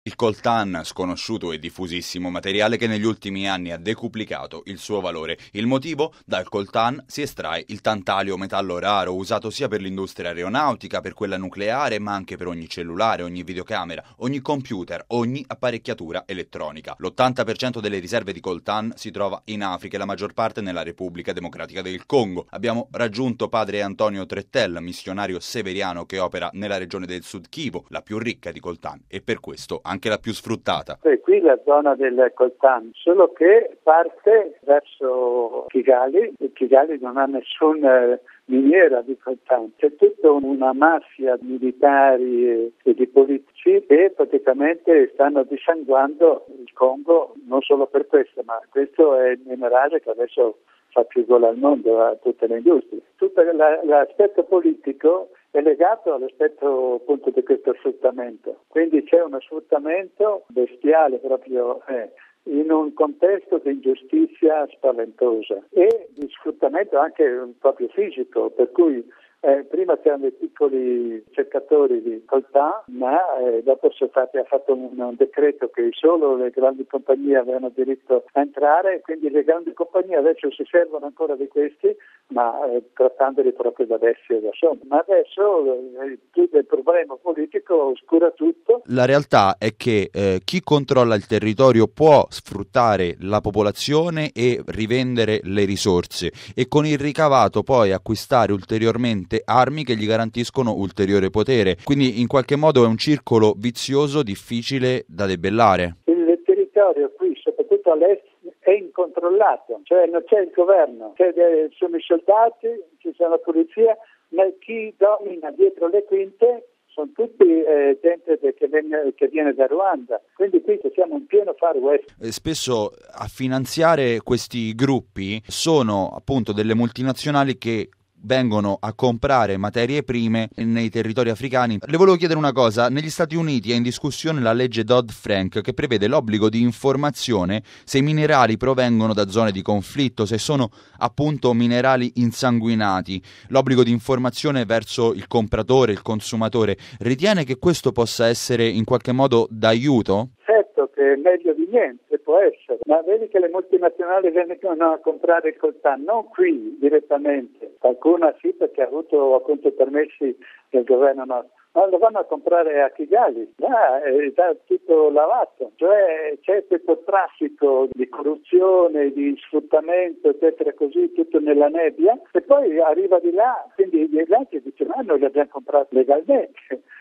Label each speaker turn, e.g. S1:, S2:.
S1: Il coltan, sconosciuto e diffusissimo materiale che negli ultimi anni ha decuplicato il suo valore. Il motivo? Dal coltan si estrae il tantalio, metallo raro, usato sia per l'industria aeronautica, per quella nucleare, ma anche per ogni cellulare, ogni videocamera, ogni computer, ogni apparecchiatura elettronica. L'80% delle riserve di coltan si trova in Africa e la maggior parte nella Repubblica Democratica del Congo. Abbiamo raggiunto padre Antonio Trettel, missionario severiano che opera nella regione del Sud Kivu, la più ricca di coltan, e per questo anche la più sfruttata.
S2: E qui la zona del coltan, solo che parte verso Kigali, e Kigali non ha nessuna miniera di coltan. C'è tutta una mafia di militari e di politici che praticamente stanno dissanguando il Congo, non solo per questo, ma questo è il minerale che adesso fa più gola al mondo, a tutte le industrie. Tutto l'aspetto politico è legato all'aspetto appunto di questo sfruttamento. Quindi c'è uno sfruttamento bestiale proprio in un contesto di ingiustizia spaventosa e di sfruttamento anche proprio fisico, per cui prima c'erano dei piccoli cercatori di coltan, ma dopo ha fatto un decreto che solo le grandi compagnie avevano diritto a entrare, e quindi le grandi compagnie adesso si servono ancora di questi, ma trattandoli proprio da bestie e da sommi. Ma adesso il problema politico oscura tutto.
S1: La realtà è che chi controlla il territorio può sfruttare la popolazione e rivendere le risorse e con il ricavato poi acquistare ulteriormente armi che gli garantiscono ulteriore potere. Quindi in qualche modo è un circolo vizioso difficile da debellare.
S2: Il territorio qui, soprattutto all'est, è incontrollato, cioè non c'è il governo, sono i soldati, ci sono la polizia, ma chi domina dietro le quinte sono tutti gente che viene da Ruanda, quindi qui siamo in pieno Far West.
S1: Spesso a finanziare questi gruppi sono appunto delle multinazionali che vengono a comprare materie prime nei territori africani. Le volevo chiedere una cosa: negli Stati Uniti è in discussione la legge Dodd-Frank che prevede l'obbligo di informazione se i minerali provengono da zone di conflitto, se sono appunto minerali insanguinati, l'obbligo di informazione verso il compratore, il consumatore. Ritiene che questo possa essere in qualche modo d'aiuto?
S2: Certo che è meglio di niente, può essere, ma vedi che le multinazionali vengono a comprare il coltan, non qui direttamente, qualcuna sì perché ha avuto appunto permessi del governo nostro, ma lo vanno a comprare a Kigali, è tutto lavato, cioè c'è questo traffico di corruzione, di sfruttamento, eccetera, così, tutto nella nebbia, e poi arriva di là, quindi gli altri dicono noi li abbiamo comprati legalmente.